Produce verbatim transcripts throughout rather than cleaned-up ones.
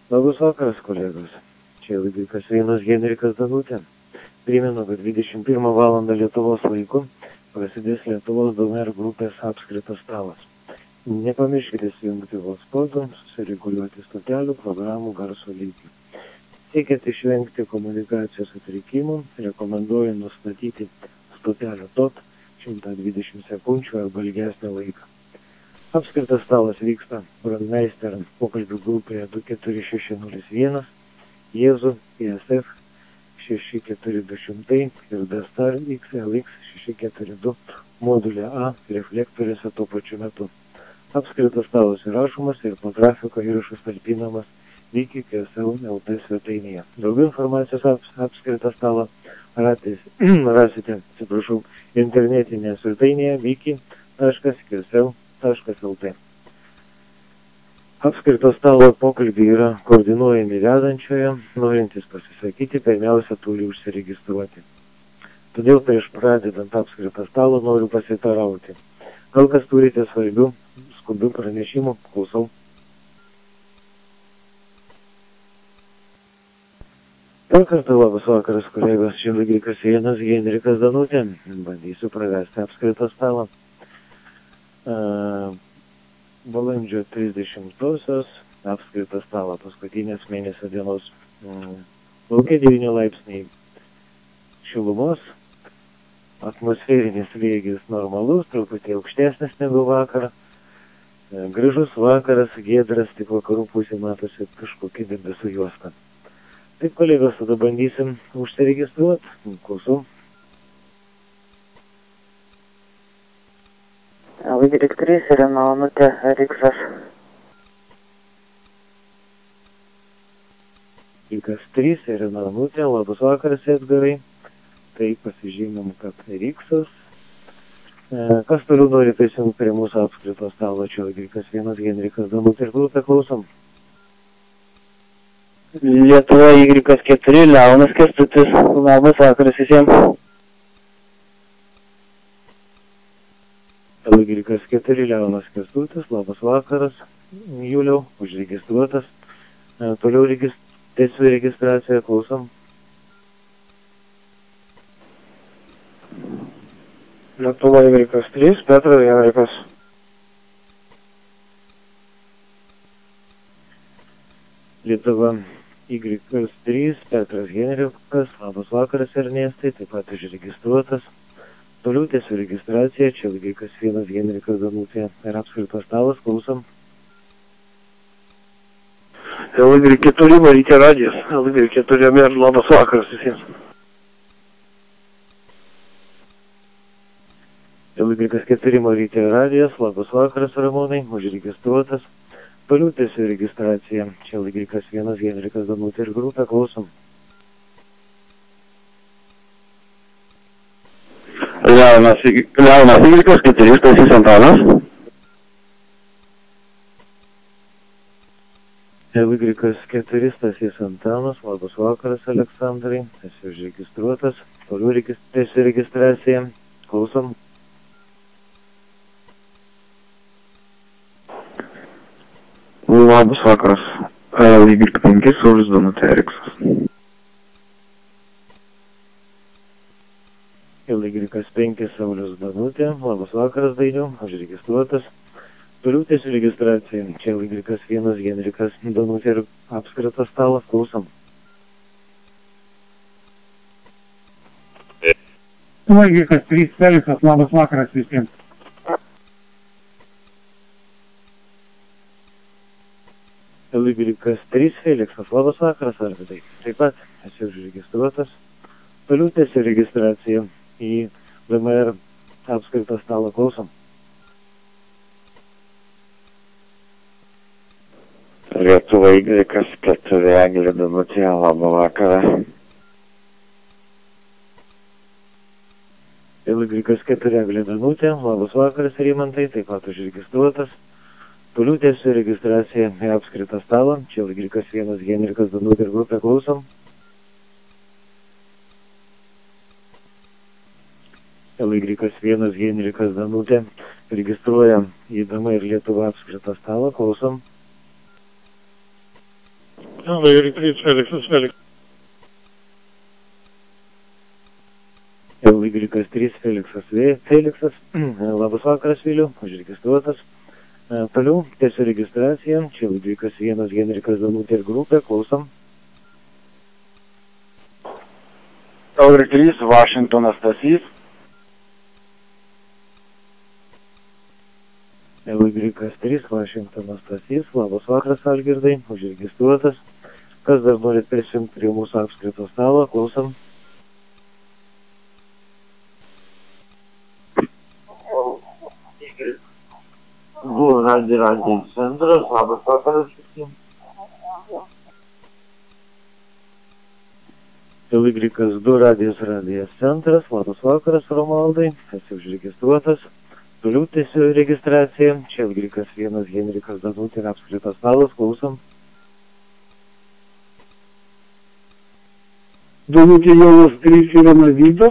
Labas vakaras, kolegos. Čia Liudvikas Vienas Henrikas Danutė. Primenu, kad dvidešimt pirmą valandą Lietuvos laiku prasidės Lietuvos D N R grupės apskritas stalas. Nepamirškite įjungti hotspotų, susireguliuoti stotelių, programų, garso lygį. Siekiant išvengti komunikacijos sutrikimų, rekomenduoju nustatyti stotelę T O T šimtą dvidešimt sekundžių arba ilgesnį laiką. Apskritas stalas vyksta Brandmeister pokalbių grupėje du keturi šeši nulis vienas, Jėzu I S F šeši keturi du šimtai ir D-Star X L X šeši keturi du modulė A reflektoriuose tuo pačiu metu. Apskritas stalas įrašomas ir po trafiko įrašas talpinamas Viki K S L L T svetainėje. Daugiau informacijos ap, apskritą stalą ratės, rasite, atsiprašau, internetinėje svetainėje viki taškas k s l taškas l t. Apskrito stalo pokalbiai yra koordinuojami vedančioje, norintys pasisakyti, pirmiausia turi užsiregistruoti. Todėl prieš pradedant apskritą stalą noriu pasitarauti. Gal kas turite svarbių, skubių pranešimų, klausau. Dar kartą labas vakaras, kolegos, čia Liudvikas Vienas Henrikas Danutė. Bandysiu pravesti apskritą stalą. Uh, balandžio trisdešimtosios apskritas stalą paskutinės mėnesio dienos mm, laukia devyni laipsniai šilumos, atmosferinis slėgis normalus, truputį aukštesnis negu vakar, e, gražus vakaras, giedras, tik vakarų pusė matosi kažkokia debesų juosta. Taip, kolegos, tada bandysim užsiregistruoti, klausau. Liudvik trys yra Onutė Riksas. Rikas trys yra Onutė, labas vakaras, Edgarai. Tai pasižymim, kad Riksas. E, kas toliau nori prisijungti prie mūsų apskrito stalo, čia Liudvikas Vienas Henrikas Danutė ir grupė, klausom. Lietuva Y keturi, Leonas Kęstutis. Labas vakaras visiems. L Y keturi, Leonas Kęstutis, labas vakaras, Juliau, užregistruotas. E, toliau regist... tęsiu registraciją, klausom. Lietuva Y trys, Petras Henrikas. Lietuva Y trys, Petras Henrikas, labas vakaras, Ernestai, taip pat užregistruotas. Toliau tęsiu registraciją, čia Liudvikas Vienas Henrikas Danutė ir apskritas stalas, klausom. L Y keturi, Marytė Radijas. L Y keturi, Amer, labas vakaras visiems. L Y keturi, Marytė Radijas, labas vakaras, Ramūnai, užregistruotas. Toliau tęsiu registraciją, čia L Y Vienas Henrikas Danutė ir grupė, klausom. Leonas, Leonas Y keturi, Stasys Antanas. L Y keturi, Stasys Antanas, labas vakaras, Aleksandrai, esu užregistruotas. Toliau tęsiu registraciją, klausom. Labas vakaras, L Y penki, Saulius Danutė Riksas. L Y penki, Saulius Danutė, labas vakaras, Dainiau, užregistruotas. Toliau tęsiu registraciją, čia L Y Vienas Henrikas Danutė ir apskritas stalas, klausom. L Y trys, Feliksas, labas vakaras visiems. L Y trys, Feliksas, labas vakaras, Arvidai. Taip pat esu užregistruotas. Toliau tęsiu registraciją į D M R apskritą stalą, klausom. Lietuva Y keturi, Eglė Danutė, labą vakarą. L Y keturi, Eglė Danutė, labas vakaras, Rimantai, taip pat užregistruotas. Toliau tęsiu registraciją į apskritą stalą, čia L Y Vienas Henrikas Danutė ir grupė, klausom. L Y vienas Henrikas Danutė registruoja į D M ir Lietuvą apskritą stalą, klausom. L trys Feliksas Feliksas. L trys Feliksas Feliksas. Labas vakaras, Viliu, užregistruotas. Toliau, tiesiog registracija. Čia L vienas Henrikas Danutė ir grupė, klausom. L trys Vašingtonas Stasys. L trys Vašingtonas Stasys. Labas vakaras, Algirdai, užregistruotas. Kas dar norit prisijungti prie mūsų apskrito stalo, klausom. Du Radio Radio centras, labas vakaras visiems. L du radijos radijas centras, labas vakaras, Romaldai, esi užregistruotas. Toliau tiesiog registracija, čia L vienas Henrikas Danutė ir apskritas stalas, klausom. Danutė Jonas trys yra Navydas.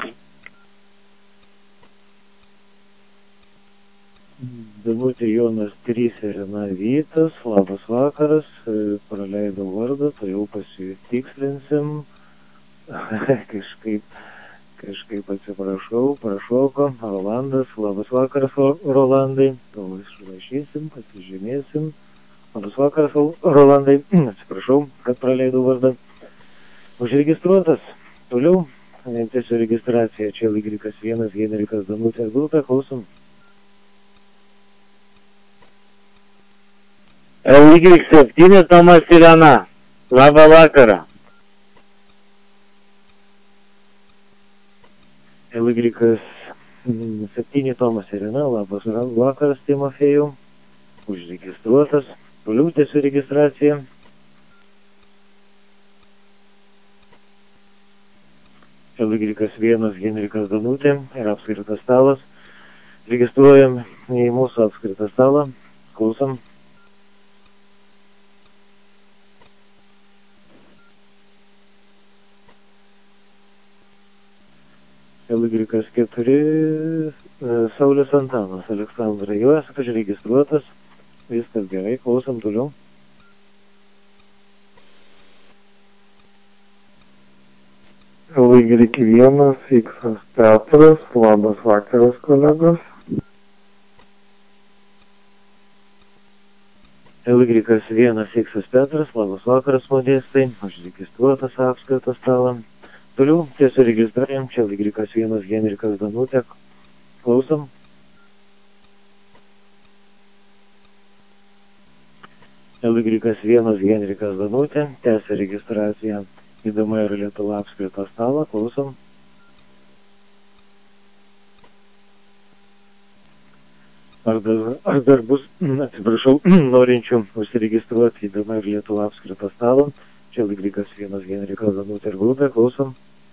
Danutė Jonas trys Irena Vytas, labas vakaras, praleidau vardą, tai jau pasitikslinsim, kažkaip, kažkaip atsiprašau, prašoko, Rolandas, labas vakaras, Rolandai, to išrašysim, pasižymėsim, labas vakaras, Rolandai, atsiprašau, kad praleidau vardą, užregistruotas, toliau, tiesiog registracija, čia L vienas Henrikas Danutė grupė, klausom. L septyni Tomas Irena. Labą vakarą. L septyni Tomas Irena, labas vakaras, Timofėjau, užregistruotas, toliau tiesiog registracija. L vienas Henrikas Danutė ir apskritas stalas. Registruojam į mūsų apskritą stalą, klausom. L keturi Saulius Antanas, Aleksandrai, jau esate užregistruotas, viskas gerai, klausom toliau. L vienas X Petras, labas vakaras, kolegos. L vienas X Petras, labas vakaras, modestai, užregistruotas apskritas stalą. Toliau tiesiog registruojam, čia L vienas Henrikas Danutė, klausom. L vienas Henrikas Danutė, tęsia registraciją į D M R Lietuva apskritą stalą, klausom. Ar dar, ar dar bus, atsiprašau, norinčių užsiregistruoti į D M R Lietuva apskritą stalą, čia L vienas Henrikas Danutė ir grupė, klausom.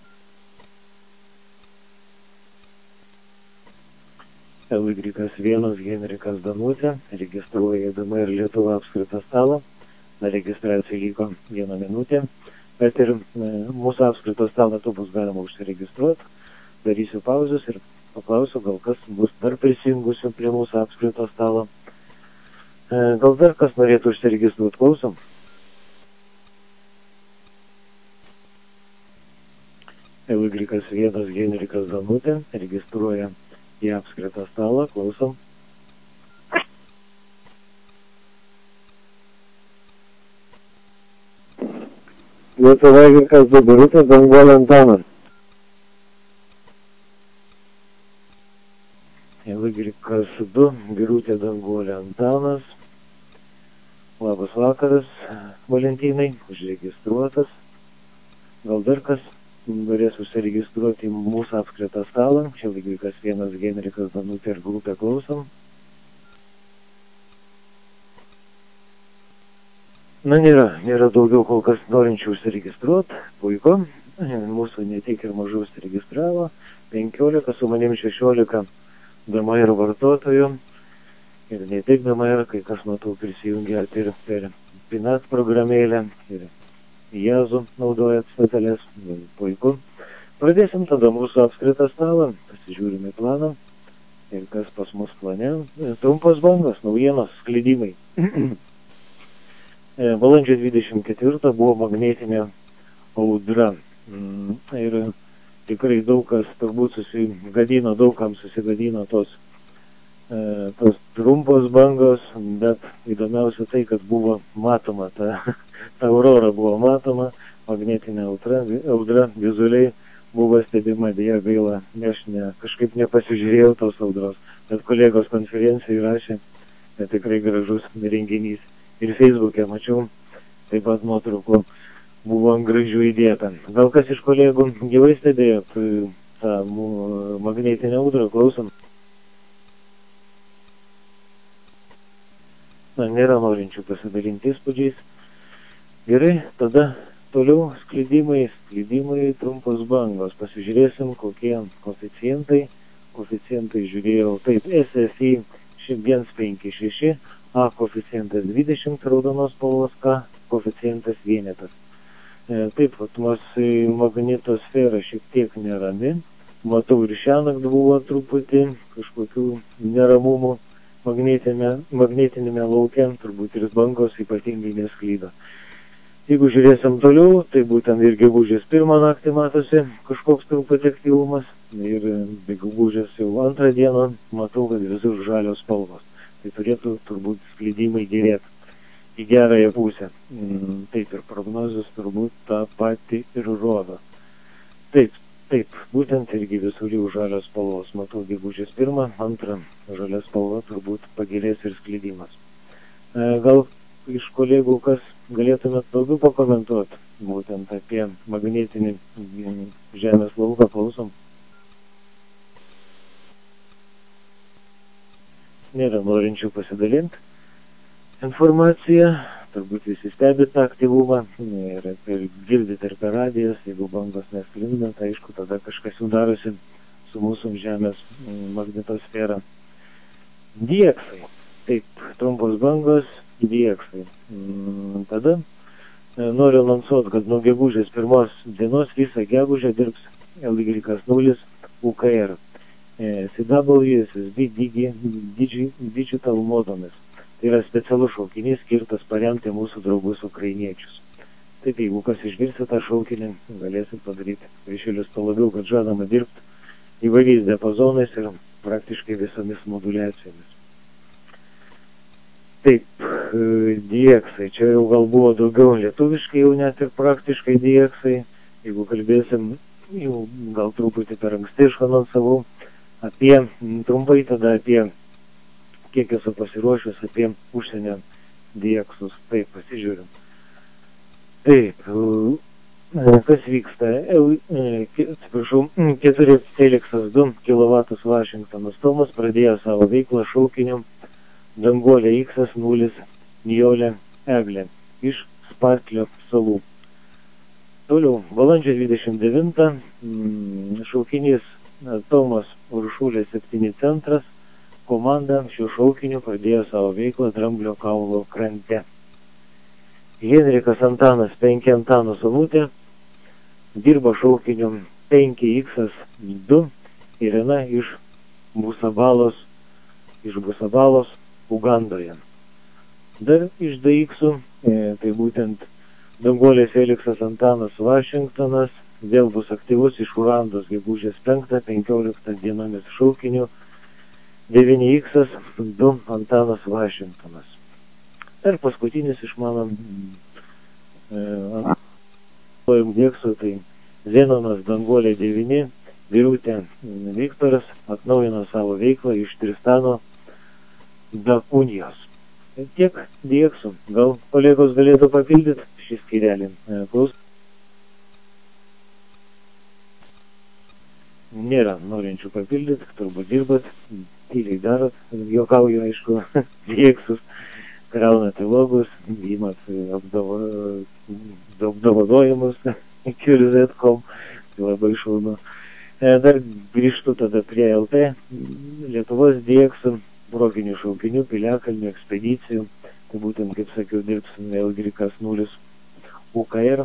L vienas Henrikas Danutė, registruoja D M R Lietuva apskritą stalą, na registracija liko vieną minutę, bet ir mūsų apskrito stalo metu bus galima užsiregistruoti, darysiu pauzes ir paklausiu, gal kas bus dar prisijungusių prie mūsų apskrito stalo. Gal dar kas norėtų užsiregistruoti, klausom. L vienas Henrikas Danutė, registruoja į apskritą stalą, klausom. Lietuva Henrikas Danutė, Danguolė Antanas. L du Birutė Danguolė Antanas. Labas vakaras, Valentinai, užregistruotas. Gal dar kas norės užsiregistruoti į mūsų apskritą stalą, čia L vienas Henrikas Danutė ir grupė, klausom. Na, nėra, nėra daugiau kol kas norinčių užsiregistruoti, puiku, mūsų ne tik ir mažai užsiregistravo, penkiolika, su manim šešiolika D M R vartotojų, ir ne tik D M R, kai kas matau prisijungia ir per Pinat programėlę, ir Jėzų naudojat stoteles, puiku. Pradėsim tada mūsų apskritą stalą, pasižiūrime planą ir kas pas mus plane. Trumpos bangos, naujienos, sklidimai. Balandžio dvidešimt ketvirtą buvo magnetinė audra. Ir tikrai daug kas turbūt susigadino, daug kam susigadino tos, tos trumpos bangos, bet įdomiausia tai, kad buvo matoma, ta, ta aurora buvo matoma, magnetinė audra, audra vizualiai buvo stebima, dėja gaila, aš ne, kažkaip nepasižiūrėjau tos audros, bet kolegos konferencijai rašė, kad tikrai gražus renginys. Ir Facebook'e mačiau, taip pat nuotraukų buvo ant gražių įdėta. Gal kas iš kolegų gyvai stebėjo tą magnetinę audrą, klausom? Na, nėra norinčių pasidalinti įspūdžiais. Gerai, tada toliau sklidimai, sklidimai, trumpos bangos. Pasižiūrėsim, kokie koeficientai. Koeficientai žiūrėjau, taip, S S I vienas penki šeši, A koeficientas dvidešimt, raudonos spalvos, K koeficientas vienetas. E, taip, vat, magnetosfera šiek tiek nerami. Matau, ir šiąnakt buvo truputį kažkokių neramumų magnetinėme, magnetinėme lauke, turbūt ir bangos ypatingai nesklydo. Jeigu žiūrėsim toliau, tai būtent ir gegužės pirmą naktį matosi kažkoks truputį aktyvumas. Ir gegužės jau antrą dieną matau, kad visur žalios spalvos. Tai turėtų turbūt sklidimai gerėti į gerąją pusę. Taip, ir prognozijos turbūt tą patį ir rodo. Taip, taip, būtent irgi visur jau žalios spalvos. Matau gegužės pirmą, antrą žalia spalva turbūt pagerės ir sklidimas. Gal iš kolegų kas galėtumėt daugiau pakomentuoti būtent apie magnetinį žemės lauką, klausom? Nėra norinčių pasidalinti informaciją, turbūt visi stebit tą aktyvumą ir, ir girdit ir per radijas, jeigu bangos nesklinda, tai aišku, tada kažkas jau darosi su mūsų žemės magnetosfera. Dieksai, taip, trumpos bangos, dieksai. Tada noriu lansuoti, kad nuo gegužės pirmos dienos visą gegužę dirbs L Y nulis U K R. C W S S B Digi, Digi, Digital modomis. Tai yra specialus šaukinys skirtas paremti mūsų draugus ukrainiečius. Taip, jeigu kas išgirsit tą šaukinį, galėsit padaryti ryšėlius to labiau, kad žadama dirbti įvairiais diapazonais ir praktiškai visomis moduliacijomis. Taip, dieksai, čia jau gal buvo daugiau lietuviškai, jau net ir praktiškai dieksai. Jeigu kalbėsim, jau gal truputį per anksti išanonsavau apie, trumpai tada apie, kiek esu pasiruošęs, apie užsienio dieksus. Taip, pasižiūrim. Taip, kas vyksta? Atsiprašau, keturi Felixas du kilovatus Vašingtonas Tomas pradėjo savo veiklą šaukiniu Danguolė X nulis Nijolė Eglė iš Spartlio salų. Toliau, balandžio dvidešimt devintą šaukinys Tomas Uršulė septyni centras, komanda šiuo šaukiniu pradėjo savo veiklą Dramblio kaulo krante. Henrikas Antanas penki Antano Salutė dirba šaukiniu penki X du Irena iš Busabalos, iš Busabalos Ugandoje. Dar iš D X-ų, e, tai būtent Danguolė Feliksas Antanas Vašingtonas vėl bus aktyvus iš Ugandos gegužės penktą penkioliktą dienomis šaukiniu devyni X du Antanas Vašingtonas. Ir paskutinis iš mano dieksų, tai Zenonas Danguolė devyni, Birutė Viktoras atnaujino savo veiklą iš Tristano Dakunijos. Tiek dieksų. Gal kolegos galėtų papildyti šį skyrelį? Klaus. Nėra norinčių papildyti, turbūt dirbat, tyliai darot, juokauju, aišku, dieksus, kraunate logus, įmat apdavo, apdovanojimus kiuriu zet kom, tai labai šaunu. Dar grįžtu tada prie L T, Lietuvos dieksų, proginių šaukinių, piliakalnių, ekspedicijų, tai būtent, kaip sakiau, dirbs L Y nulis U K R,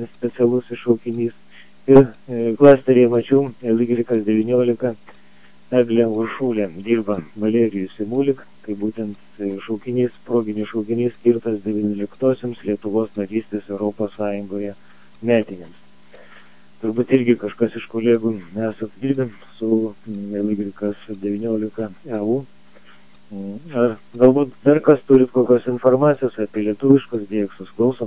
specialus šaukinys. Ir klasterėje mačiau L Y devyniolika Eglė Uršulė dirba Valerijus Simulik, tai būtent šaukinys, proginis šaukinys skirtas devynioliktosiams Lietuvos narystės Europos Sąjungoje metinėms. Turbūt irgi kažkas iš kolegų esat dirbę su L Y devyniolika E U. Ar galbūt dar kas turit kokios informacijos apie lietuviškus dieksus, klausom?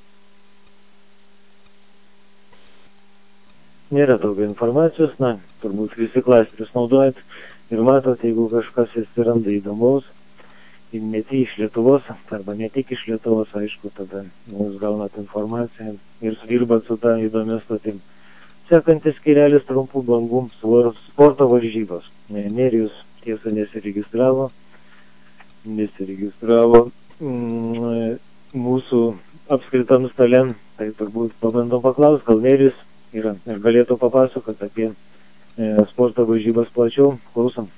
Nėra daug informacijos, na, turbūt visi klasterius naudojat ir matot, jeigu kažkas atsiranda įdomaus, ne tik iš Lietuvos, arba ne tik iš Lietuvos, aišku, tada jūs gaunat informaciją ir dirbat su tą įdomią stotim. Sekantis skyrelis trumpų bangų sporto varžybos. Nerijus tiesa nesiregistravo, nesiregistravo mm, mūsų apskritam stale, tai turbūt pabandom paklausti, gal Nerijus yra ir galėtų papasakoti apie e, sporto varžybas plačiau. Klausom.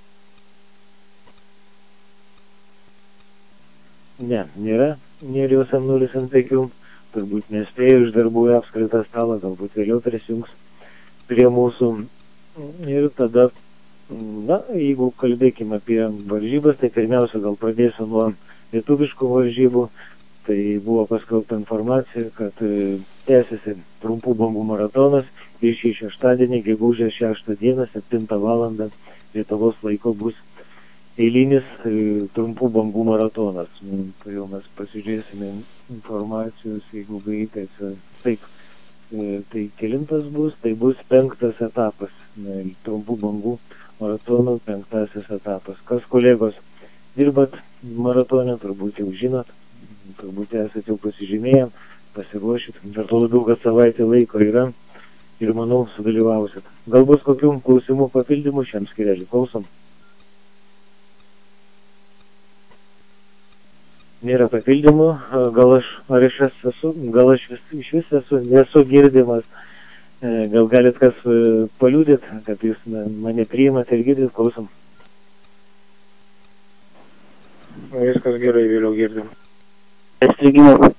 Ne, nėra Nerijos M nulis ant penkių, turbūt nespėjo iš darbų į apskritą stalą, galbūt vėliau prisijungs prie mūsų. Ir tada, na, jeigu kalbėkime apie varžybas, tai pirmiausia gal pradėsiu nuo lietuviškų varžybų. Tai buvo paskelbta informacija, kad e, tęsiasi trumpų bangų maratonas ir šį šeštadienį, gegužės šeštą dieną, septintą valandą Lietuvos laiko bus eilinis e, trumpų bangų maratonas. Tai jau mes pasižiūrėsime informacijos, jeigu greitai. Taip, e, tai kelintas bus, tai bus penktas etapas. E, trumpų bangų maratono penktasis etapas. Kas kolegos dirbat maratone, turbūt jau žinot. Turbūt esate jau pasižymėję, pasiruošit, dar to labiau, kad savaitė laiko yra ir manau sudalyvausit. Gal bus kokių klausimų papildymų šiam skirelį, klausom. Nėra papildymų, gal aš, ar aš esu, gal aš vis, iš vis esu, nesu girdimas, gal galit kas paliūdėt, kad jūs mane priimat ir girdit, klausom. Viskas gerai, vėliau girdim. Strigimo.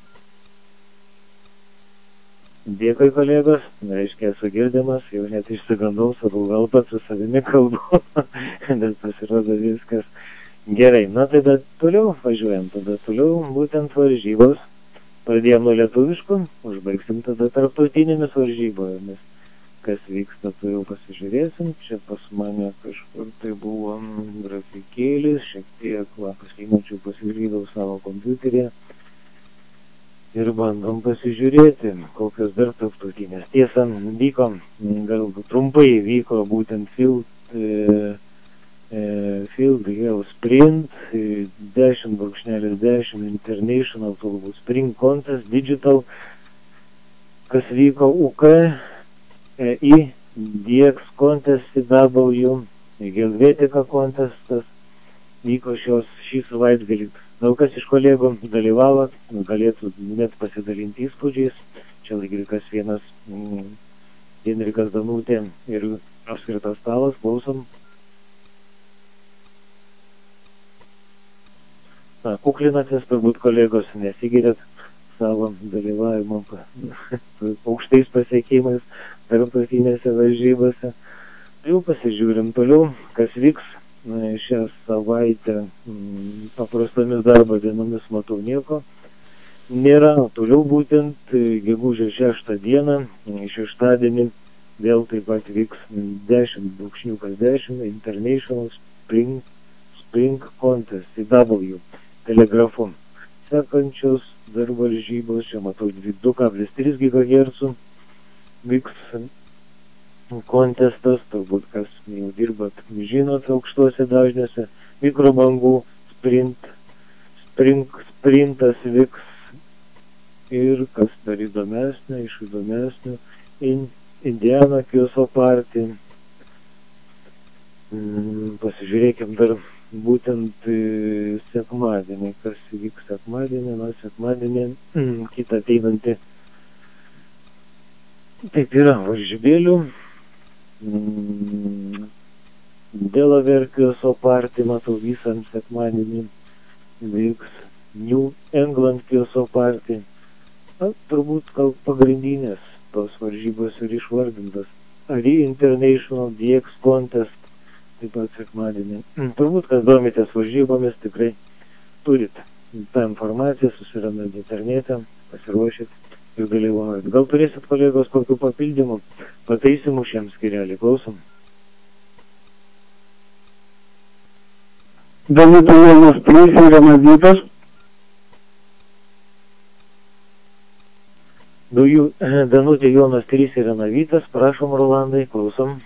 Dėkui, kolegos, reiškia, esu girdimas, jau net išsigandau, sakau, gal pats su savimi kalbu, bet pasirodo viskas gerai. Na, tada toliau važiuojam, tada toliau būtent varžybos. Pradėjom nuo lietuviškų, užbaigsim tada tarptautinėmis varžybomis. Kas vyksta, tai jau pasižiūrėsim. Čia pas mane kažkur tai buvo grafikėlis, šiek tiek, va, pasimačiau, pasižiūrėjau savo kompiuterį. Ir bandom pasižiūrėti, kokios dar tarptautinės. Tiesa, vyko, galbūt trumpai vyko būtent Field, e, e, Field Hill Sprint, e, dešimt dešimt International turbūt Sprint Contest Digital, kas vyko U K, E I, D X Contest C W, Helvetica Contestas, vyko šios šį savaitgalį. Daug kas iš kolegų dalyvavo, galėtų net pasidalinti įspūdžiais. Čia Lygrikas vienas, mm, Henrikas Danutė ir apskritas stalas, klausom. Na, kuklinatės, turbūt kolegos, nesigirėt savo dalyvavimo aukštais pasiekimais tarptautinėse varžybose. Jau pasižiūrim toliau, kas vyks. Šią savaitę m, paprastomis darbo dienomis matau nieko nėra. Toliau būtent gegužės šeštą dieną, šeštadienį, vėl taip pat vyks dešimt dešimt International Spring, Spring Contest C W telegrafu. Sekančios dar varžybos, čia matau du kablelis trys gigahercų vyks kontestas, turbūt kas jau dirbat, žinot, aukštuose dažniuose, mikrobangų sprint, sprint, sprintas vyks ir kas dar įdomesnio, iš įdomesnio, in, Indiana Kioso Party. Mm, pasižiūrėkim dar būtent e, sekmadienį, kas vyks sekmadienį, na, sekmadienį mm, kitą ateinantį. Taip yra varžybėlių. Mm, Delaware Kioso Party, matau, visam sekmadienį vyks New England Kioso Party. Na, turbūt gal pagrindinės tos varžybos ir išvardintas. Ari International D X Contest, taip pat sekmadienį. Turbūt, kad domitės varžybomis, tikrai turit tą informaciją, susirandant internete, pasiruošit ir dalyvaujat. Gal turėsit, kolegos, kokių papildymų, pataisimų šiam skyrelį? Klausom. Danutė Jonas trys yra navytas. Danutė Jonas trys yra navytas. Prašom, Rolandai, klausom.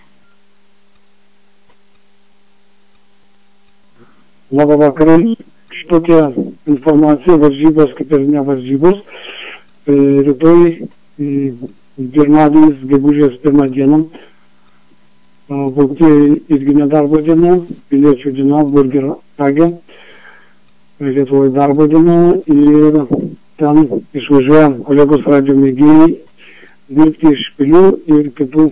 Labą vakarą. Šitokia informacija, varžybos kaip ir ne varžybos. Rytoj, pirmadienis, gegužės pirmą dieną. Vokietijoje irgi nedarbo diena, piliečių diena, burgerio tagė, Lietuvoje darbo diena ir ten išvažiuoja kolegos radijo mėgėjai dirbti iš pilių ir kitų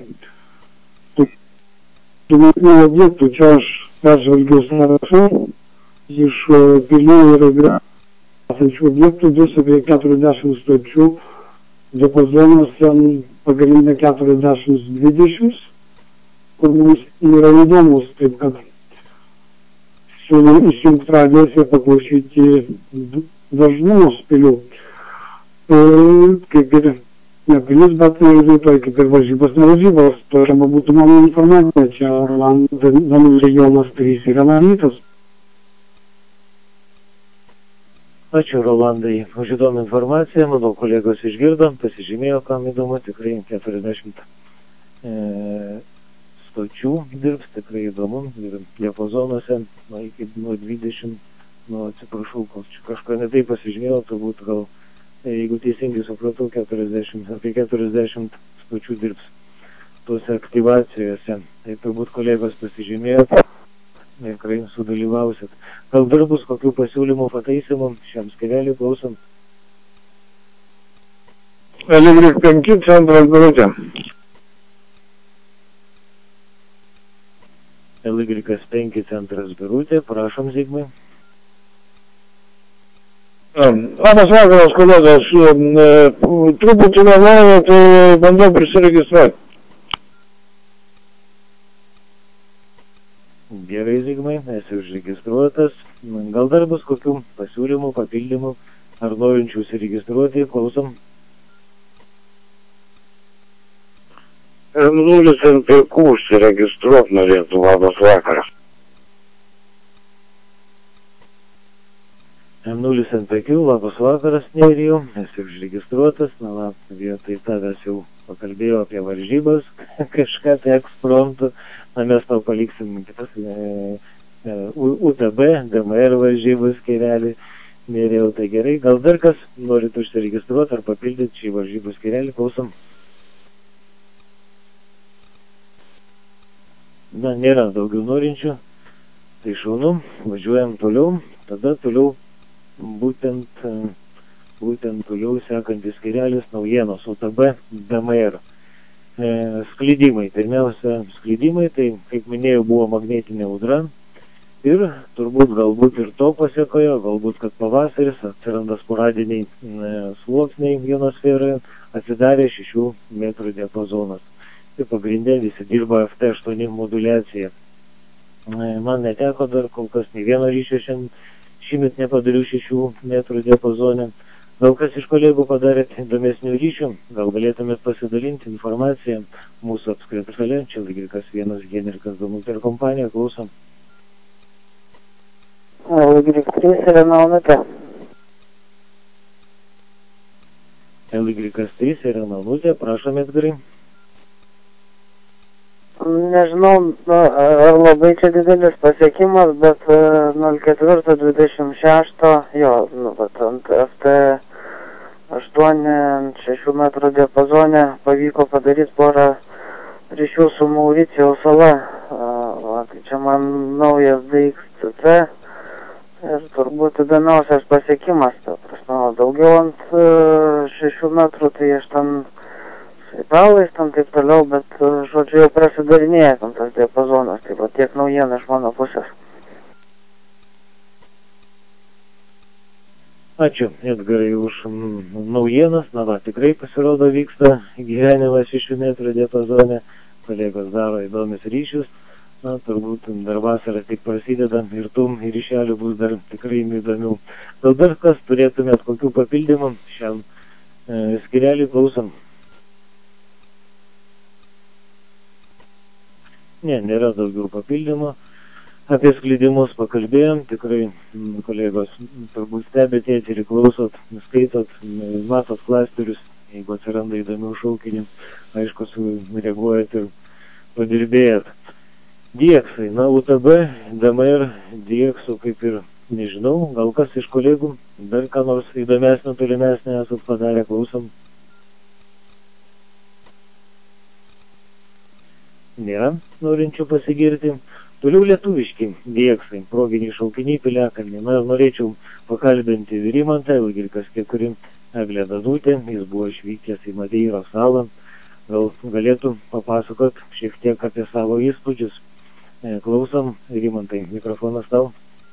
tų objektų. Čia aš peržvelgiau sąrašą iš pilių ir esančių objektų, bus apie keturiasdešimt stočių, diapazonas ten pagrindinė keturiasdešimt dvidešimt. Kur mums yra įdomus, taip kad siūlau įsijungti radijas ir paklausyti dažnumus pilių. Kaip ir ne pilis, bet rytoj kaip ir varžybos, ne varžybos. Tokia būtų mano informacija. Čia Danutė Jonas trys yra navytas. Ačiū, Rolandai, už įdomią informaciją. Manau, kolegos išgirdo, pasižymėjo, kam įdomu, tikrai keturiasdešimt e, stočių dirbs, tikrai įdomu, ir diapazonuose nuo iki nuo dvidešimt, nuo atsiprašau, kažką netai pasižymėjau, turbūt gal, jeigu teisingai supratau, keturiasdešimt, apie keturiasdešimt stočių dirbs tuose aktyvacijose. Tai turbūt kolegos pasižymėjot, tikrai sudalyvausit. Gal dar bus kokių pasiūlymų, pataisimų šiam skyreliui, klausom. L Y penki centras Birutė. L Y penki centras Birutė, prašom, Zigmai. Labas vakaras, kolegos. Truputį vėluoju, tai bandau prisiregistruoti. Gerai, Zigmai, esi užregistruotas. Gal dar bus kokių pasiūlymų, papildymų, ar norinčių užsiregistruoti, klausom. M nulis N P Q užsiregistruot norėtų, labas vakaras. M nulis N P Q, labas vakaras, Nerijau, esi užregistruotas, na, va, vietoj tavęs jau pakalbėjau apie varžybas, kažką tai ekspromptu, na, mes tau paliksim kitas e, e, U T B, D M R varžybas skyrelį, Nerijau, tai gerai, gal dar kas norit užsiregistruoti ar papildyti šį varžybų skyrelį, klausom. Na, nėra daugiau norinčių, tai šaunu, važiuojam toliau, tada toliau būtent, būtent toliau sekantis skyrelis naujienos U T B D M R. E, sklydimai, pirmiausia, sklydimai, tai, kaip minėjau, buvo magnetinė audra ir turbūt galbūt ir to pasiekojo, galbūt, kad pavasaris atsiranda sporadiniai e, sluoksniai ionosferoje, atsidarė šešių metrų diapazonas. Tai pagrindė visi dirba F T aštuoni moduliacija. Man neteko dar kol kas nei vieno ryšio šiandien šįmet nepadariau šešių metrų diapazone. Gal kas iš kolegų padarėt įdomesnių ryšių, gal galėtumėt pasidalinti informaciją mūsų apskritale, čia Lygrikas vienas, Henrikas Danutė ir kompanija, klausom. Lygrik trys yra Naunutė. Lygrikas trys yra Naunutė, prašom Edgarai. Nežinau, ar labai čia didelis pasiekimas, bet nol keturi dvidešimt šeši, jo, nu, bet ant F T aštuoni šešių metrų diapazone pavyko padaryti porą ryšių su Mauricijaus sala. Va, tai čia man naujas D X C C ir turbūt įdomiausias pasiekimas. Ta prasme, daugiau ant šešių metrų, tai aš ten italais tam taip toliau, bet, žodžiu, jau prasidarinėja tam tas diapazonas, tai va tiek naujienų iš mano pusės. Ačiū, Edgarai, už naujienas, na va, tikrai pasirodo vyksta gyvenimas šešių metrų diapazone, kolegos daro įdomius ryšius, Na, turbūt dar vasara tik prasideda ir tų ryšelių bus dar tikrai įdomių. Gal dar kas turėtumėt kokių papildymų šiam e, skirelį, klausom. Ne, nėra daugiau papildymų. Apie skleidimus pakalbėjom, tikrai m, kolegos turbūt stebėt eterį, klausot, skaitot, matot klasterius, jeigu atsiranda įdomių šaukinių, aišku, reaguojat ir padirbėjat. Dieksai, na, U T B, D M R, dieksų kaip ir nežinau, gal kas iš kolegų dar ką nors įdomesnio, tolimesnio esat padarę, klausom. Nėra norinčių pasigirti. Toliau lietuviški dieksai, proginiai šaukiniai, piliakalniai. Na, norėčiau pakalbinti Rimantą, ilgi kažkiek kuri Eglė Danutė, jis buvo išvykęs į Madeiros salą. Gal galėtų papasakot šiek tiek apie savo įspūdžius. Klausom, Rimantai, mikrofonas tau.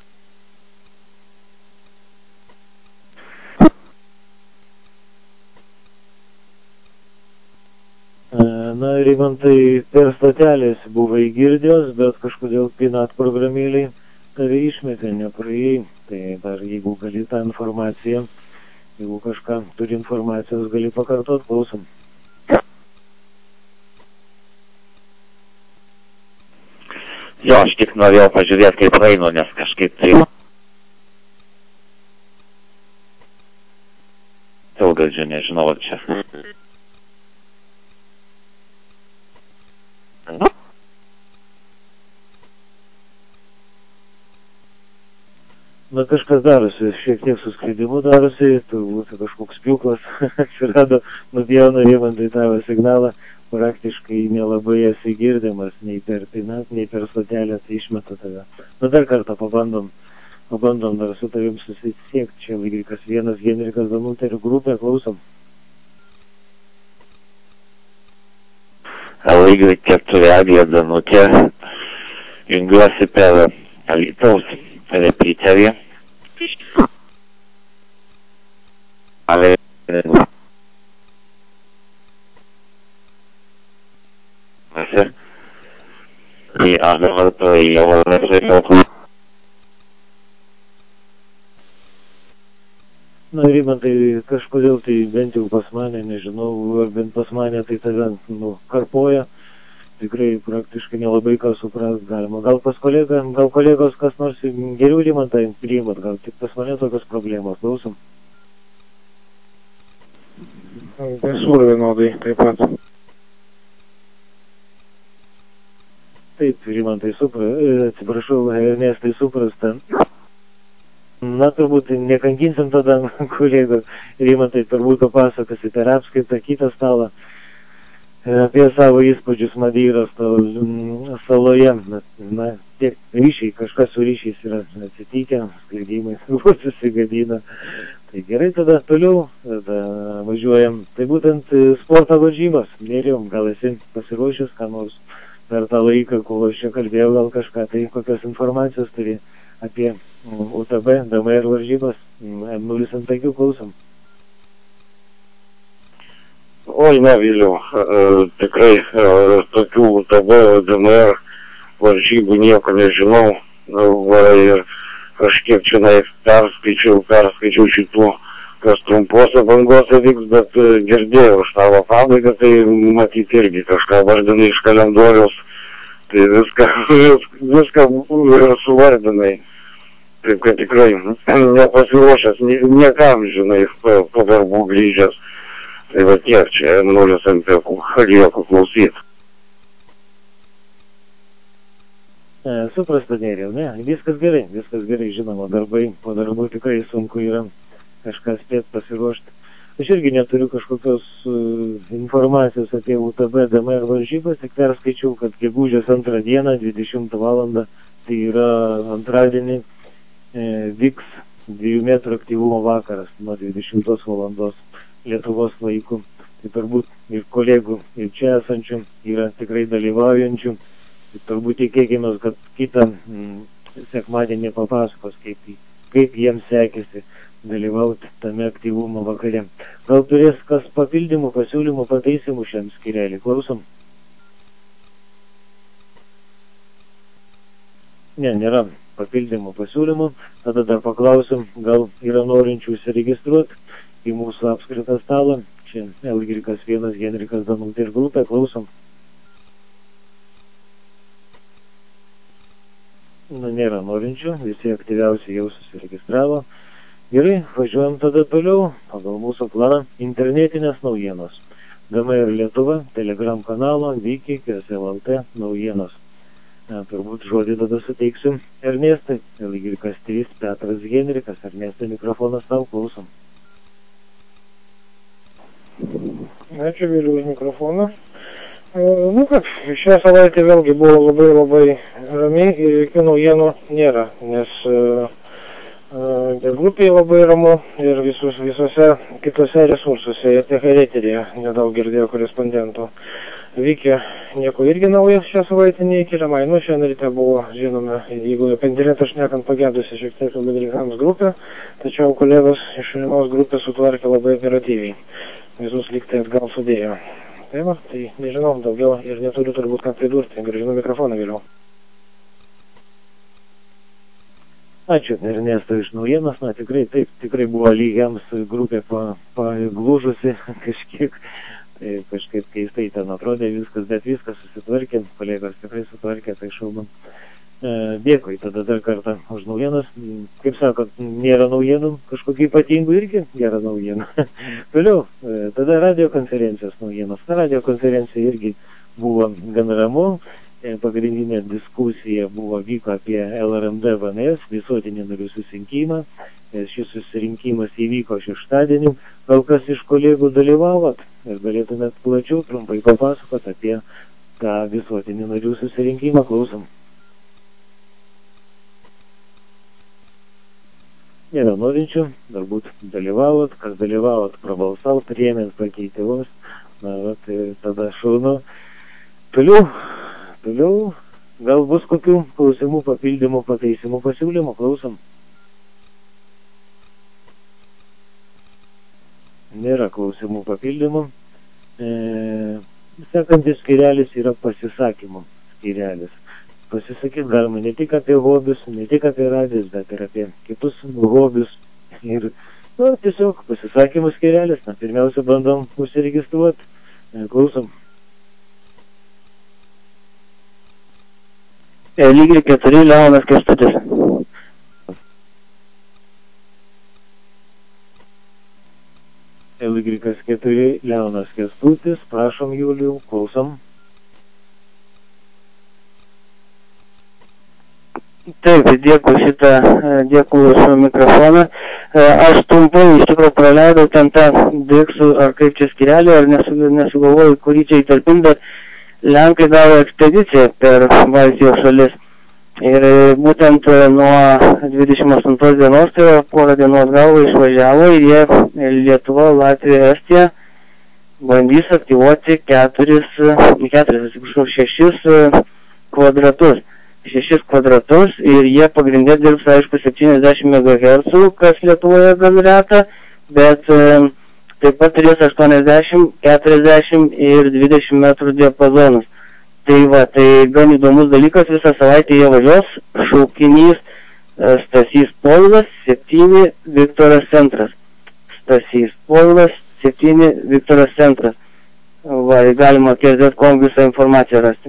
Na, Rimantai, per stotelės buvai girdėjęs, bet kažkodėl pinat programėliai tave išmetė, nepraėjai. Tai dar jeigu gali tą informaciją, jeigu kažką turi informacijos, gali pakartot, klausom. Jo, aš tik norėjau pažiūrėti, kaip praeinu, nes kažkaip tai ilgadžiu, nežinau, ar čia. Na, kažkas darosi, šiek tiek su skleidimu darosi, turbūt kažkoks pjūklas atsirado, nupjauna Rimantai tavo signalą. Praktiškai nelabai esi girdimas, nei per pinat, nei per stotelę, tai išmeta tave. Na, dar kartą pabandom, pabandom dar su tavim susisiekti. Čia Lygikas vienas, Henrikas Danutė ir grupė, klausom. Lygiai keturi, Eglė Danutė, jungiuosi per Alytaus repiterį. И ага, то я вот Na, Rimantai, kažkodėl tai bent jau pas mane, nežinau, ar bent pas mane tai tave, nu, karpoja. Tikrai praktiškai nelabai ką supras galima. Gal pas kolegą, gal kolegos kas nors geriau Rimantai priimat, gal tik pas mane tokios problemos, klausom. Visur vienodai, taip pat. Taip, Rimantai, supra, atsiprašau, Ernestai, suprasta. Na, turbūt nekankinsim tada kolegų. Rimantai, turbūt papasakosi per apskaitą kitą stalą apie savo įspūdžius Madeiros saloje. Na, tiek ryšiai, kažkas su ryšiais yra atsitikę, skleidimai susigadina. Tai gerai, tada toliau, tada važiuojam. Tai būtent sporto varžybos. Nerijom, gal esi pasiruošęs, ką nors per tą laiką, kol aš čia kalbėjau, gal kažką, tai kokios informacijos turi apie U T B, D M R varžybas, M nulis ant penkių, klausom. Oi, ne, Viliau, e, tikrai e, tokių U T B, D M R varžybų nieko nežinau. Va, ir kažkiek čia perskaičiau, perskaičiau šitų, kas trumpose bangose vyks, bet e, girdėjau už tavo pabaigą, tai matyti irgi kažką vardinai iš kalendoriaus. Tai viską, viską suvardinai. Taip, kad tikrai nepasiruošęs niekam, žinai, po, po darbų grįžęs. Tai va tiek, čia M nulis ant penkių, lieko klausyti. E, suprasta, Nerijau, ne, viskas gerai, viskas gerai, žinoma, darbai, po darbų tikrai sunku yra kažką spėt pasiruošti. Aš irgi neturiu kažkokios uh, informacijos apie U T B, D M R varžybas, tik perskaičiau, kad gegužės antrą dieną, dvidešimtą valandą, tai yra antradienį, e, vyks dviejų metrų aktyvumo vakaras nuo dvidešimtos valandos Lietuvos laiku. Tai turbūt ir kolegų, ir čia esančių yra tikrai dalyvaujančių. Tai turbūt tikėkime, kad kitą mm, sekmadienį papasakos, kaip, kaip jiems sekėsi dalyvauti tame aktyvumo vakare. Gal turės kas papildymų, pasiūlymų, pataisimų šiam skirelį. Klausom. Ne, nėra papildymų pasiūlymų. Tada dar paklausim, gal yra norinčių įsiregistruoti į mūsų apskritą stalą. Čia Elgirikas vienas, Henrikas Danutė ir grupė. Klausom. Na, nėra norinčių, visi aktyviausiai jau susiregistravo. Gerai, važiuojam tada toliau pagal mūsų planą. Internetinės naujienos. D M R Lietuva, Telegram kanalo, Viki, K S L L T naujienos. Na, turbūt žodį tada suteiksim Ernestai. Elgirikas trys, Petras Henrikas. Ernestai, mikrofonas tau, klausom. Ačiū, Viliu, už mikrofoną. Nu, kad šią savaitę vėlgi buvo labai labai ramiai ir jokių naujienų nėra, nes uh, uh, grupėje labai ramu ir visus, visose kitose resursuose, tiek eterėje nedaug girdėjau korespondentų. Vykė nieko irgi naujo šią savaitę neįkeliama. Nu, šiandien ryte buvo, žinome, jeigu apie internetą šnekant pagedusi šiek tiek Bedrikams grupę, tačiau kolegos iš vienos grupės sutvarkė labai operatyviai. Visus lygtai atgal sudėjo. Tai va, tai nežinau daugiau ir neturiu turbūt ką pridurti. Grąžinu mikrofoną vėliau. Ačiū, Ernesto, iš naujienos. Na, tikrai taip, tikrai buvo lygiams grupė paglūžusi kažkiek. Tai kažkaip keistai ten atrodė viskas, bet viskas susitvarkė. Kolegos tikrai sutvarkė, tai šaunu. Dėkui tada dar kartą už naujienas. Kaip sakot, nėra naujienų, kažkokių ypatingų irgi gera naujiena. Toliau, tada radiokonferencijos naujienos. Radiokonferencija irgi buvo gan ramu. Pagrindinė diskusija buvo vyko apie L R M D V N S, visuotinį narių susirinkimą. Šis susirinkimas įvyko šeštadienį. Gal kas iš kolegų dalyvavot ir galėtumėt plačiau trumpai papasakot apie tą visuotinį narių susirinkimą. Klausom. Nėra norinčių, galbūt dalyvavot, kas dalyvavot, prabalsavot, priėmėt pakeitimus, na, va, tai tada šaunu. Toliau, toliau, gal bus kokių klausimų, papildymų, pataisimų, pasiūlymų, klausom. Nėra klausimų, papildymų. E, sekantis skyrelis yra pasisakymų skyrelis. Pasisakyti galima ne tik apie hobius, ne tik apie radijas, bet ir apie kitus hobius. Ir, nu, tiesiog pasisakymų skyrelis. Na, pirmiausia, bandom užsiregistruoti. Klausom. Lygiai keturi, Leonas Kęstutis. Lygiai keturi, Leonas Kęstutis. Prašom, Julių, klausom. Taip, dėkui šitą, dėkui už mikrofoną. Aš trumpai iš tikrųjų praleidau ten tą diksų, ar kaip čia skirelį, ar nesu, nesugalvoju, kurį čia įtalpinti, bet Lenkai daro ekspediciją per Baltijos šalis. Ir būtent nuo dvidešimt aštuntos dienos, tai porą dienų atgal išvažiavo ir jie Lietuva, Latvija, Estija bandys aktyvuoti keturis, keturis, atsiprašau, šešis kvadratus. šešis kvadratus ir jie pagrindė dirbs, aišku, septyniasdešimt megahercų, kas Lietuvoje gan reta, bet e, taip pat turės aštuoniasdešimt, keturiasdešimt ir dvidešimt metrų diapazonus. Tai va, tai gan įdomus dalykas, visą savaitę jie važiuos, šaukinys e, Stasys Povilas, septyni Viktoras centras. Stasys Povilas, septyni Viktoras centras. Va, galima K Z kom visą informaciją rasti.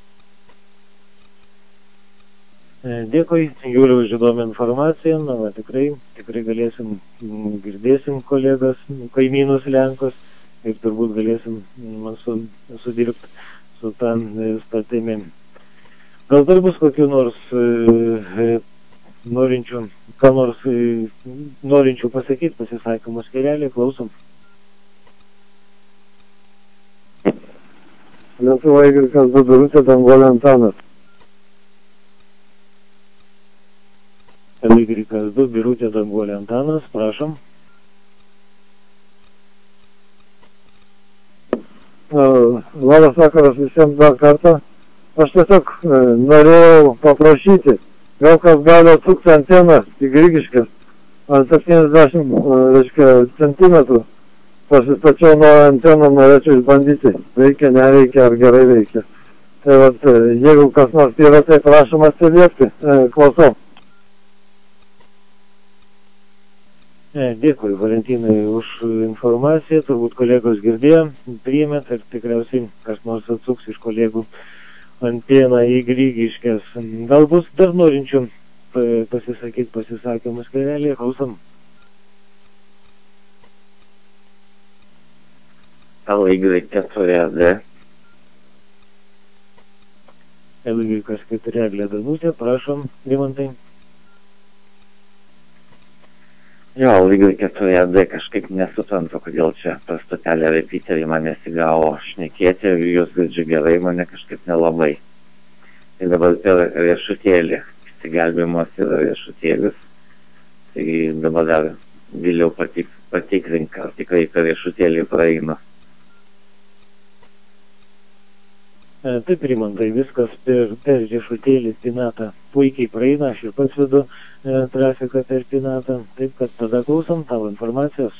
Dėkui, Jūliu, už įdomią informaciją. Na, va, tikrai, tikrai galėsim, girdėsim kolegas, kaimynus Lenkus ir turbūt galėsim su, sudirbti su tam statimi. Gal dar bus kokių nors e, norinčių, ką nors e, norinčių pasakyti, pasisakymus skyrelį, klausom. Lietuva Igrikas Badurutė, Danguolė Antanas. Elgirikas du, Birutė Danguolė Antanas, prašom. Labas vakaras visiems dar kartą. Aš tiesiog e, norėjau paprašyti, gal kas gali atsukti anteną į Grigiškės ant septyniasdešimt reiškia, centimetrų. Pasistačiau nuo anteną, norėčiau išbandyti, veikia, neveikia ar gerai veikia. Tai vat, jeigu kas nors yra, tai prašom atsiliepti. Klausau. Dėkui, Valentinai, už informaciją. Turbūt kolegos girdėjo, priėmėt ir tikriausiai kas nors atsuks iš kolegų anteną į Grigiškes. Galbūt dar norinčių pasisakyti pasisakymus, kairelį, klausom. L Y keturi D. L Y keturi D Danutė, prašom, Rimantai. Jo, L Y keturi D kažkaip nesuprantu, kodėl čia per stotelę repeaterį man nesigavo šnekėti, jūs girdžiu gerai, mane kažkaip nelabai. Tai dabar per riešutėlį, išsigelbimas yra riešutėlis, tai dabar dar vėliau patik, patikrink, ar tikrai per riešutėlį praeina. Taip, Rimantai, viskas per, per riešutėlį Pinatą puikiai praeina, aš ir pats vedu e, trafiką per Pinatą, taip kad tada klausom tavo informacijos.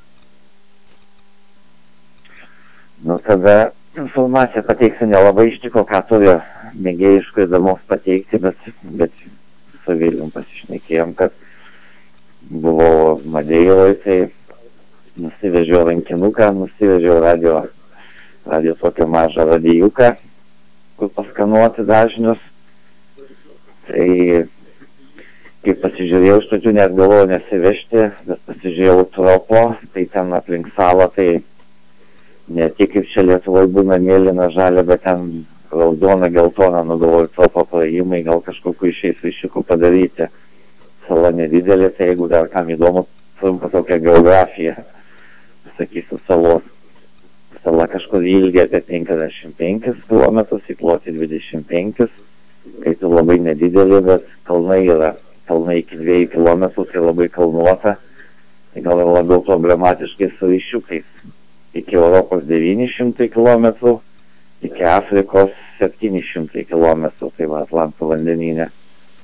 Nu, tada informaciją pateiksiu nelabai iš tikrųjų, ką turiu mėgėjiškai įdomus pateikti, bet, bet su Vilium pasišnekėjom, kad buvau Madeiroje, tai nusivežiau rankinuką, nusivežiau radio, radio tokią mažą radijuką, kur paskanuoti dažnius. Tai kai pasižiūrėjau, iš pradžių net galvoju nesivežti, bet pasižiūrėjau tropo, tai ten aplink salą, tai ne tik kaip čia Lietuvoje būna mėlyna, žalia, bet ten raudona, geltona, nu galvoju, tropo praėjimai, gal kažkokiu išeis ryšiukų padaryti. Sala nedidelė, tai jeigu dar kam įdomu, trumpa tokia geografija, sakysiu, salos. Sala kažkur ilgia apie penkiasdešimt penkis kilometrus, į plotį dvidešimt penkis, kai tu labai nedidelė, bet kalnai yra, kalnai iki dviejų kilometrų, tai labai kalnuota, tai gal ir labiau problematiškai su ryšiukais. Iki Europos devyni šimtai kilometrų, iki Afrikos septyni šimtai kilometrų, tai va Atlanto vandenyne.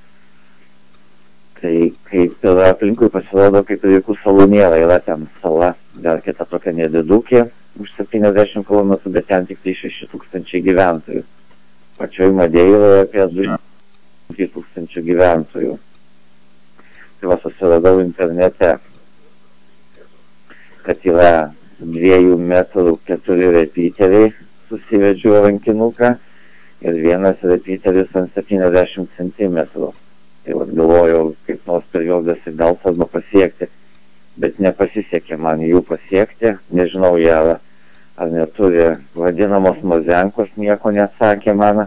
Tai kaip ir aplinkui pasirodo, kaip ir jokių salų nėra, yra ten sala, dar kita tokia nedidukė, už septyniasdešimt kilometrų, bet ten tik tai šeši tūkstančiai gyventojų. Pačioj Madeiroje apie du šimtai tūkstančių gyventojų. Tai va susiradau internete, kad yra dviejų metrų keturi repeateriai, susivedžiau rankinuką ir vienas repeateris ant septyniasdešimt centimetrų. Tai va galvojau, kaip nors per juodas į Dalsą arba pasiekti, bet nepasisekė man jų pasiekti, nežinau, jie ar, ar neturi vadinamos mozenkos, nieko neatsakė man,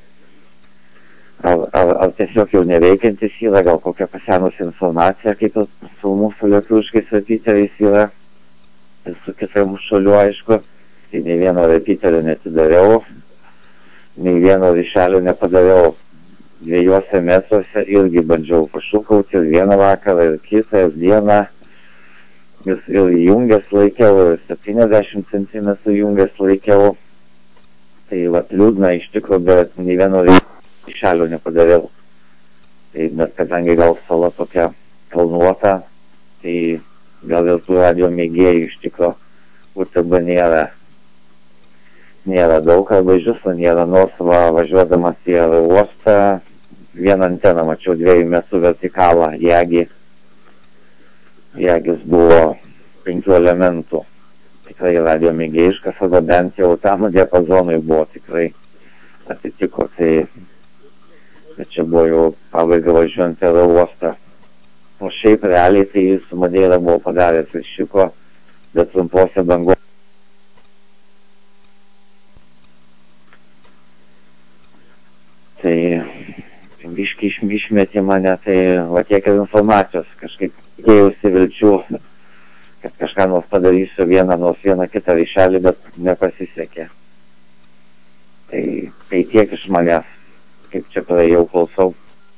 ar, ar, ar tiesiog jau neveikiantis yra, gal kokia pasenusi informacija, kaip su mūsų lietuviškais repeateriais yra, ir su kitam šaliu aišku, tai nei vieno repeaterio netidariau, nei vieno ryšelio nepadariau. Dviejose metruose irgi bandžiau pašūkauti ir vieną vakarą, ir kitą, ir dieną. Ir, ir jungės laikiau, ir septyniasdešimt centimetrų jungės laikiau. Tai vat liūdna iš tikrųjų, bet nei vieno ryšelio nepadariau. Tai bet kadangi gal sala tokia kalnuota, tai gal ir tų radio mėgėjų iš tikrųjų U T B nėra. Nėra daug, arba iš viso nėra, nors va, važiuodamas į uostą, vieną anteną mačiau dviejų metrų vertikalą, jagi, jagis buvo penkių elementų, tikrai radio mėgėjiškas, arba bent jau tam diapazonui buvo tikrai atitiko, tai bet čia buvo jau pabaiga važiuojant per uostą. O šiaip realiai tai su Madeira buvo padaręs viršiuko, bet trumpose bangose. Tai biškai išmetė mane, tai va tiek ir informacijos, kažkaip tikėjausi vilčių, kad kažką nors padarysiu vieną, nors vieną kitą ryšelį, bet nepasisekė. Tai, tai tiek iš manęs, kaip čia praėjau, klausau.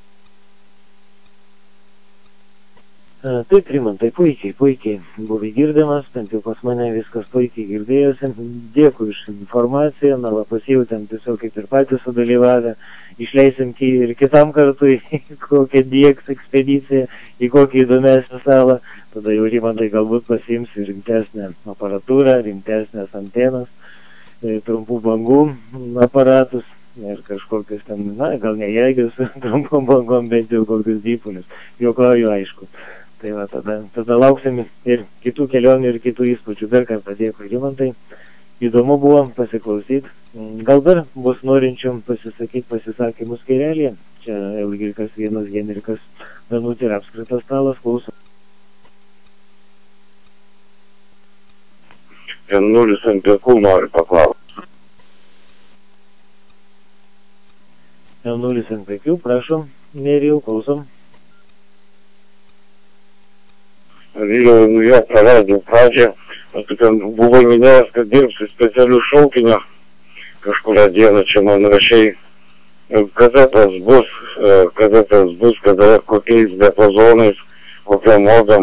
Taip, Rimantai, puikiai, puikiai buvai girdimas, bent jau pas mane viskas puikiai girdėjosi. Dėkui iš informaciją, na, va, pasijautėm tiesiog kaip ir patys sudalyvavę. Išleisim ir kitam kartui kokią D X ekspediciją, į kokią įdomesnę salą. Tada jau Rimantai galbūt pasiims rimtesnę aparatūrą, rimtesnės antenas, trumpų bangų aparatus. ir kažkokius ten, na, gal nejėgius, trumpom bangom, bet jau kokius dypulius. Juokauju, aišku. Tai va, tada, tada lauksim ir kitų kelionių, ir kitų įspūdžių. Dar kartą dėkui, Rimantai. Įdomu buvo pasiklausyti. Gal dar bus norinčių pasisakyti pasisakymus kairelėje. Čia Elgirikas vienas, Henrikas Danutė ir apskritas stalas, klausom. Nulis ant pekų noriu paklausti. Nulis ant pekių, prašom, Nerijau, klausom. Vyliau, nu jo, praleidau pradžią. Tu ten buvai minėjęs, kad dirbsi specialių šaukinio kažkuria diena, čia man rašiai. Kada tas bus, kada tas bus, kada kokiais diapazonais, kokiam modam.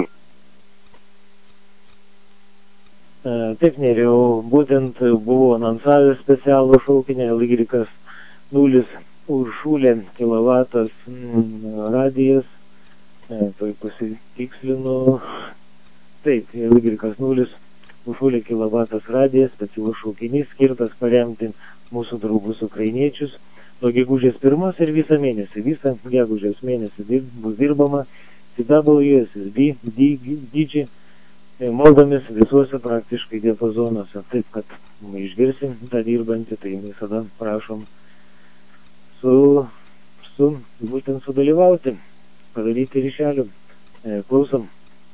Taip, Nerijau, būtent buvo anonsavęs specialų šaukinį Elgirikas nulis Uršulė kilovatas radijas. Tai pasitikslinu. Taip, Elgirikas nulis Uršulė kilovatas radijas, specialus šaukinys skirtas paremti mūsų draugus ukrainiečius nuo gegužės pirmos ir visą mėnesį. Visą gegužės mėnesį dirb, bus dirbama C W S S B dydžiai modomis visuose praktiškai diapazonuose. Taip, kad išgirsim tą dirbantį, tai visada prašom su, su būtent sudalyvauti, padaryti ryšelių. E, klausom.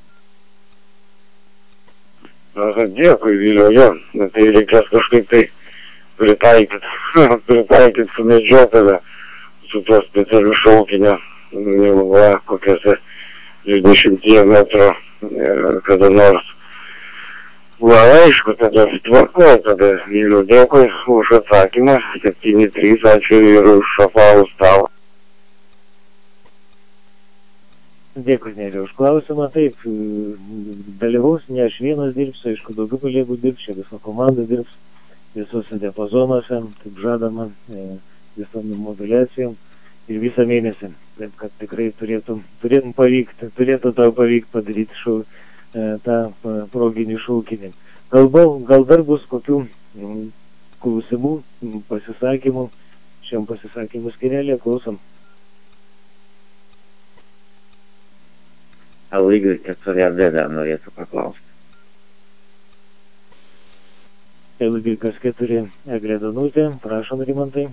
Aha, dėkui, Vyliau, jo. Tai reikės kažkaip tai pritaikyti, pritaikyti su medžiotoja, su tuo specialiu šaukinio, va, kokiose dvidešimties metrų kada nors. Va, aišku, tada tvarko, tada Vyliau, dėkui už atsakymą, septyni trys, ačiū ir už apvalų stalą. Dėkui, Nerijau, už klausimą. Taip, dalyvaus, ne aš vienas dirbsiu, aišku, daugiau kolegų dirbs, čia visa komanda dirbs visuose diapazonuose, taip žadama, visom moduliacijom ir visą mėnesį. Taip, kad tikrai turėtum, turėtum pavykti, turėtų tau pavykti padaryti šau, tą proginį šaukinį. Gal, gal dar bus kokių klausimų, pasisakymų, šiam pasisakymų skirelėje, klausom. Lygiai keturi dar norėtų paklausti. Lygiai keturi Eglė Danutė, prašom, Rimantai.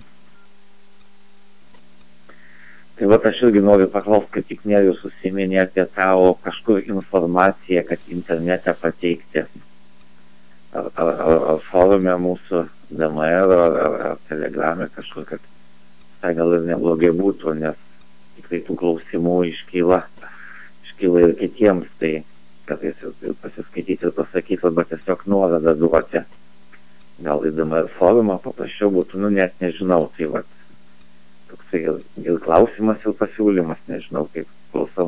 Tai va, aš irgi noriu paklausti, kad tik Nerijus užsiminė apie tavo kažkur informaciją, kad internete pateikti. Ar, ar, ar, ar forume mūsų D M R, ar, ar, ar telegrame kažkur, kad tai gal ir neblogai būtų, nes tikrai tų klausimų iškyla. Iškyla ir kitiems, tai kartais ir pasiskaityti ir pasakyti, arba tiesiog nuorodą duoti. Gal į D M R forumą paprasčiau būtų, nu net nežinau, tai va, toksai ir, ir klausimas, ir pasiūlymas, nežinau, kaip klausau.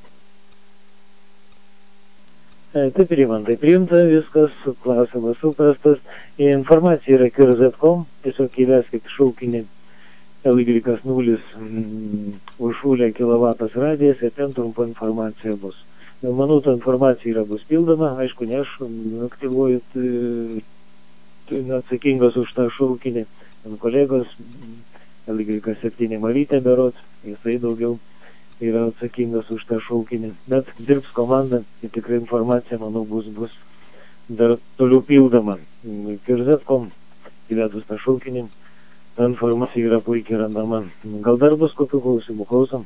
Taip, Rimantai, priimta, viskas, klausimas suprastas. Informacija yra Q R Z taškas com, tiesiog įveskit šaukinį Elgirikas nulis Uršulė kilovatas radijas ir ten trumpa informacija bus. Manau, ta informacija yra bus pildoma, aišku, ne aš aktyvuoju, atsakingas už tą šaukinį. Kolegos Elgirikas septyni Marytė berods, jisai daugiau yra atsakingas už tą šaukinį. Bet dirbs komanda ir tikrai informacija, manau, bus, bus dar toliau pildoma. Q R Z taškas com įvedus tą šaukinį. Ta informacija yra puikiai randama. Gal dar bus kokių klausimų? Klausom.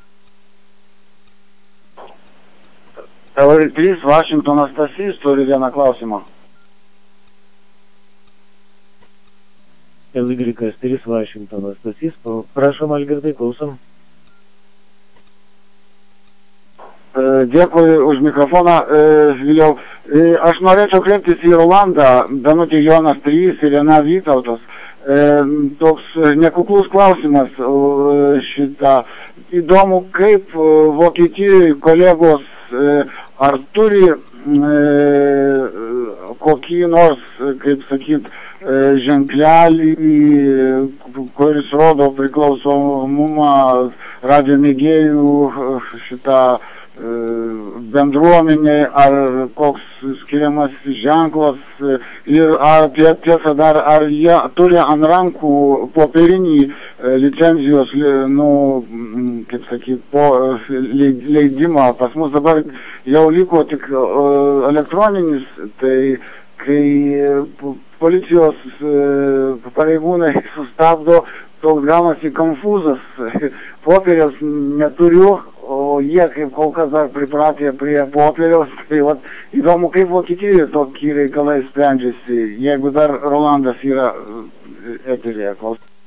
L R trys Vašingtonas Stasys turi vieną klausimą. L Y trys Vašingtonas Stasys. Prašom, Algirdai, klausom. Dėkui už mikrofoną, Vyliau. Aš norėčiau kreiptis į Rolandą, Danutė Jonas trys ir Irena Vytautas. Toks nekuklus klausimas šitą. Įdomu, kaip Vokietijoje kolegos ar turi kokį nors, kaip sakyt, ženklelį, kuris rodo priklausomumą radijo mėgėjų šitą bendruomeniai, ar koks skiriamas ženklas ir ar tiesa dar, ar jie turi ant rankų popierinį licenzijos, nu, kaip sakyt, po leidimą. Pas mus dabar jau liko tik elektroninis, tai kai policijos pareigūnai sustabdo, toks gaunasi konfūzas, popieriaus neturiu, o jie kaip kol kas dar pripratė prie popieriaus, tai vat, įdomu, kaip Vokietijoje tokie reikalai sprendžiasi, jeigu dar Rolandas yra eterėje.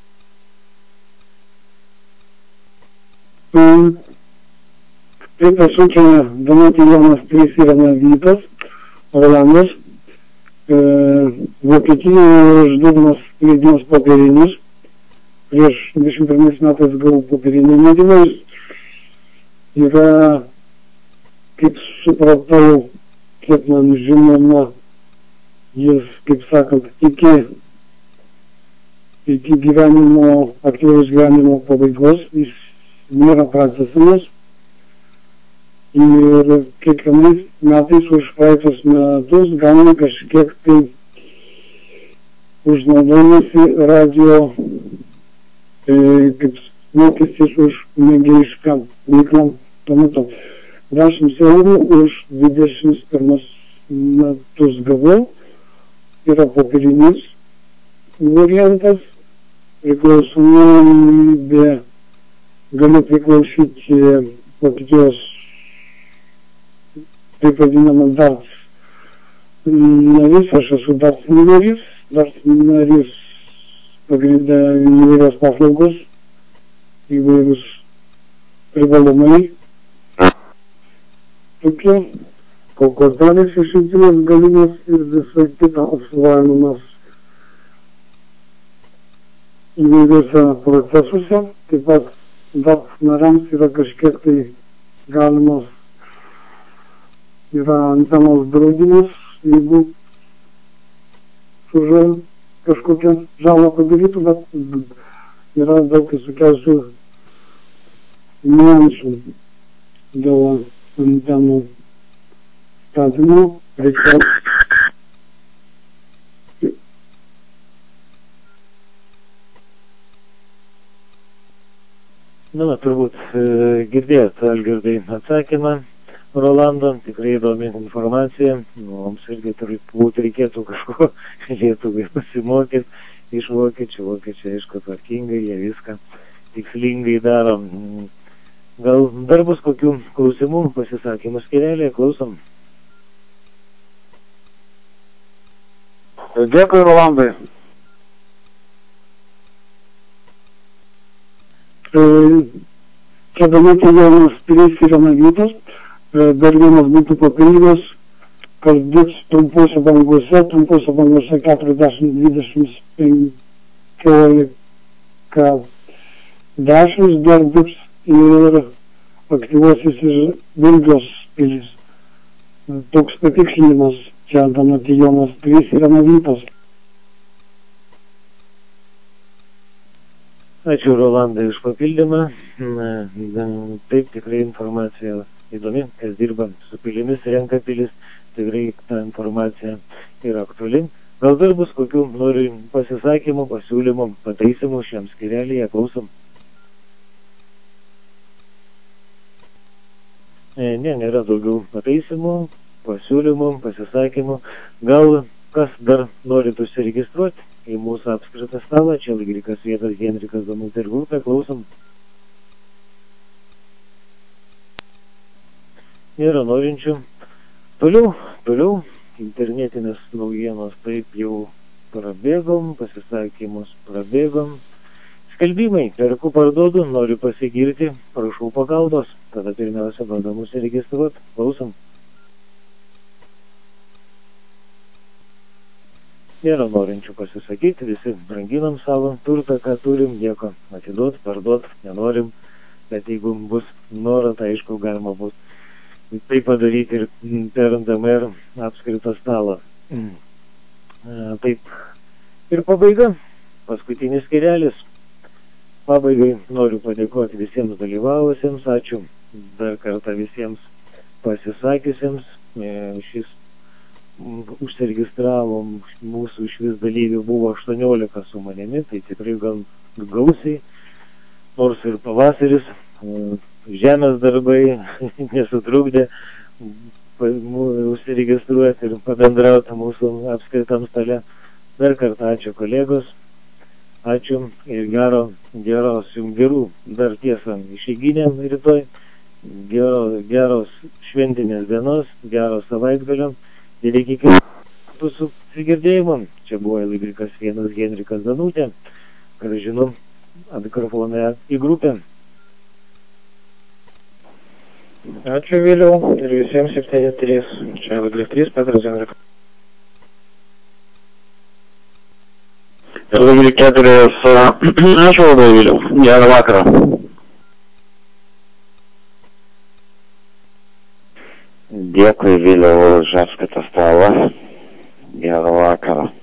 Taip esu Danutė Jonas trys yra Vytas, Rolandas. Vokietijoje išduodamas leidimas popierinis. Prieš dvidešimt pirmais metais gavau popierinį leidimą. Yra, kaip supratau, kiek man žinoma, jis, kaip sakant, iki, iki gyvenimo, aktyvaus gyvenimo pabaigos, jis nėra pratęsiamas. Ir kiekvienais metais už praeitus metus gauna kažkiek tai užnaudojasi radio, e, kaip mokestis už mėgėjišką veiklą. Tuo metu dešimt eurų už dvidešimt pirmus metus gavau. Yra popierinis variantas, priklausomybė, galiu priklausyti Vokietijos taip vadinamas DART narys, aš esu DART narys, DART narys pagrinde įvairios paslaugos, įvairius privalumai. Tokie, kortelės išimtimas galimas ir visai kita apsilavimas įvairiuose procesuose. Taip pat DART nariams yra kažkiek tai galimas, yra antenos draudimas, jeigu sužal kažkokią žalą padarytų, bet yra daug visokiausių niuansų dėl antenų statymo. Reikia Na, turbūt girdėjot Algirdai atsakymą Rolando, tikrai įdomi informacija. Mums irgi turbūt reikėtų kažko Lietuvai pasimokyti iš vokiečių. Vokiečiai, aišku, tvarkingai, jie viską tikslingai daro. Gal dar bus kokių klausimų, pasisakymų skyrelėje, klausom. Dėkui, Rolandai. Čia Danutė Jonas trys yra Vytas. Dar vienas būtų papildymas, kas dirbs trumpuose bangose, trumpuose bangose keturiasdešimt dvidešimt penkiolika dešimt, dar dirbs ir aktyvuosis iš Vilniaus pilis. Toks patikslinimas, čia Danutė Jonas trys yra Vytas. Ačiū Rolandai už papildymą. Taip, tikrai informacija įdomi, kas dirba su pilimis, renka pilis, tikrai ta informacija yra aktuali. Gal dar bus kokių noriu pasisakymų, pasiūlymų, pataisimų šiam skyrelyje, klausom. E, ne, nėra daugiau pataisimų, pasiūlymų, pasisakymų. Gal kas dar norit užsiregistruoti į mūsų apskritą stalą, čia Lygrikas Vietas, Henrikas Danutė ir grupė, klausom. Nėra norinčių. Toliau, toliau, internetinės naujienos taip jau prabėgom, pasisakymus prabėgom. Skelbimai, perku parduodu, noriu pasigirti, prašau pagalbos. Tada pirmiausia bandom užsiregistruoti, klausom. Nėra norinčių pasisakyti, visi branginam savo turtą, ką turim, nieko atiduot, parduot, nenorim, bet jeigu bus norą, tai aišku galima bus tai padaryti ir per D M R apskritą stalą. Taip. Ir pabaiga. Paskutinis skyrelis. Pabaigai noriu padėkoti visiems dalyvavusiems. Ačiū dar kartą visiems pasisakiusiems. Šis užsiregistravo mūsų iš vis dalyvių buvo aštuoniolika su manimi, tai tikrai gan gausiai, nors ir pavasaris, žemės darbai nesutrukdė užsiregistruoti ir pabendrauti mūsų apskritam stale. Dar kartą ačiū kolegos, ačiū ir gero, geros jums gerų, dar tiesą išeiginėm rytoj, geros, geros šventinės dienos, geros savaitgalio ir iki kitų susigirdėjimų. Čia buvo Ligrikas vienas Henrikas Danutė, grąžinu mikrofoną į grupę. Ačiū Viliau ir visiems septyni trys. Čia Ligrik trys, Petras Henrikas. Ir Ligrik keturi, ačiū labai Viliau. Gerą vakarą. Dėkui Viliau už apskaitą stalą. Gerą vakarą.